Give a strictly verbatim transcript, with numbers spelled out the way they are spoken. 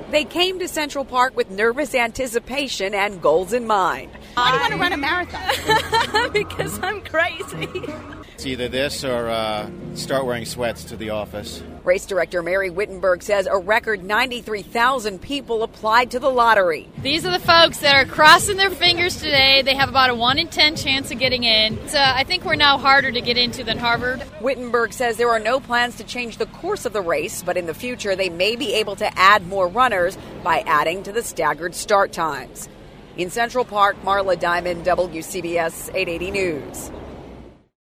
They came to Central Park with nervous anticipation and goals in mind. Why do you want to run a marathon? Because I'm crazy. It's either this or uh, start wearing sweats to the office. Race director Mary Wittenberg says a record ninety-three thousand people applied to the lottery. These are the folks that are crossing their fingers today. They have about a one in ten chance of getting in. So I think we're now harder to get into than Harvard. Wittenberg says there are no plans to change the course of the race, but in the future they may be able to add more runners by adding to the staggered start times. In Central Park, Marla Diamond, W C B S eight eighty News.